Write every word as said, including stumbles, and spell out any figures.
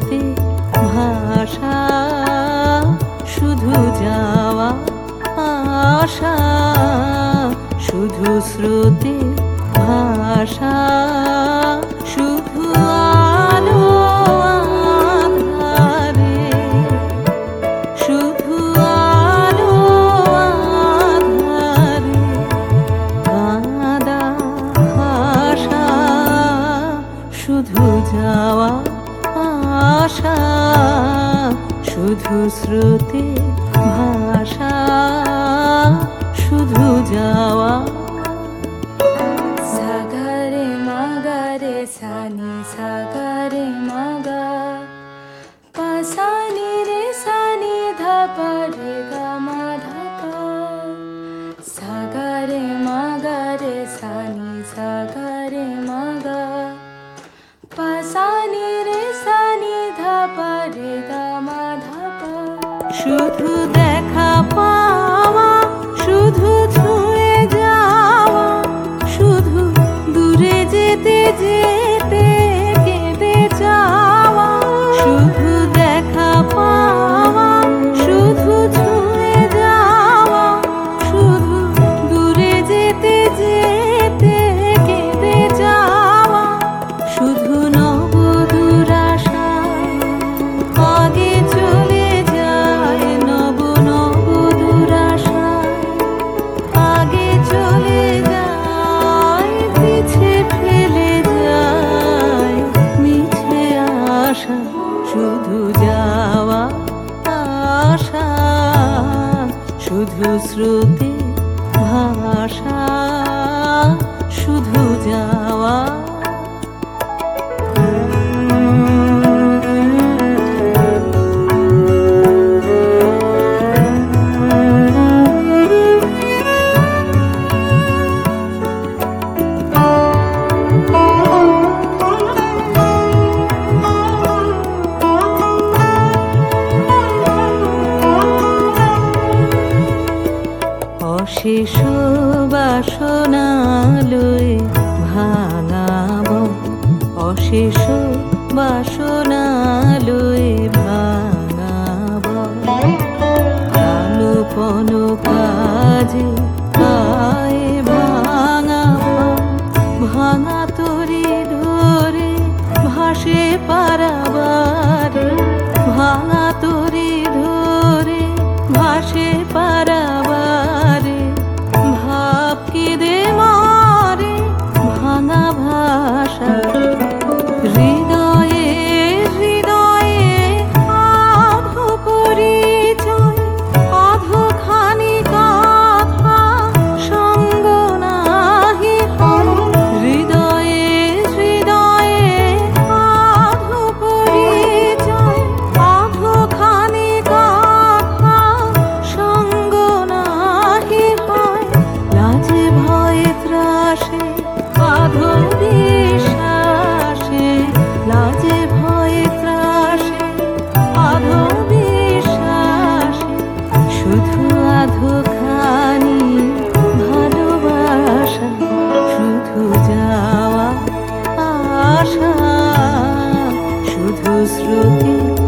শ্রুতি ভাষা, শুধু যাওয়া আশা, শুধু শ্রুতি ভাষা, শুধু আলো আঁধারে, শুধু আলো আঁধারে, কাঁদা ভাষা, শুধু যাওয়া আশা, শুধু শ্রুতি ভাষা, শুধু যাওয়া। সাগরে মাগরে সানি সাগরে মাগা, পাসানি রে সানি ধাপা রে গামা ধাপা, সাগরে মাগরে সানি সাগরে মাগা, পাসানি রে সানি ধাপা রে গামা ধাপা। শুধু দেখা পাওয়া, শুধু ছুঁয়ে যাওয়া, শুধু দূরে যেতে যেতে কেঁদে যাওয়া, শুধু দেখা পাওয়া, শুধু ছুঁয়ে যাওয়া, শুধু দূরে যেতে যেতে কেঁদে যাওয়া, শুধু নবদূর আশা আগে চলে যায়, নব নবদূর আশা আগে চলে যায়, পিছে ফেলে যায় মিছে আশা, শুধু যাওয়া আশা, শুধু শ্রুতি ভাষা, শুধু যাওয়া। অশেষ বাসনা লয়ে ভাঙাব, অশেষ বাসনা লয়ে ভাঙাব, আলোপন কাজে আয়ে ভাঙাব, ভাঙা তরি ধরে ভাসে পারাবারে, ভাঙা তরি ধরে ভাসে পারাবারে, ভাব কেঁদে মারে ভাঙা ভাষা, হৃদয়ে হৃদয়ে আধো পরিচয়, আধো খানি কথা সঙ্গ নাহি হয়, হৃদয়ে হৃদয়ে আধো পরিচয়, আধো খানি কথা সঙ্গ নাহি হয়, লাজে ভয়ে ত্রাসে আধো বিশ্বাসে, লাজে ভয়ে ত্রাসে আধো বিশ্বাসে, শুধু আধো খানি ভালোবাসা, শুধু যাওয়া আশা, শুধু শ্রুতি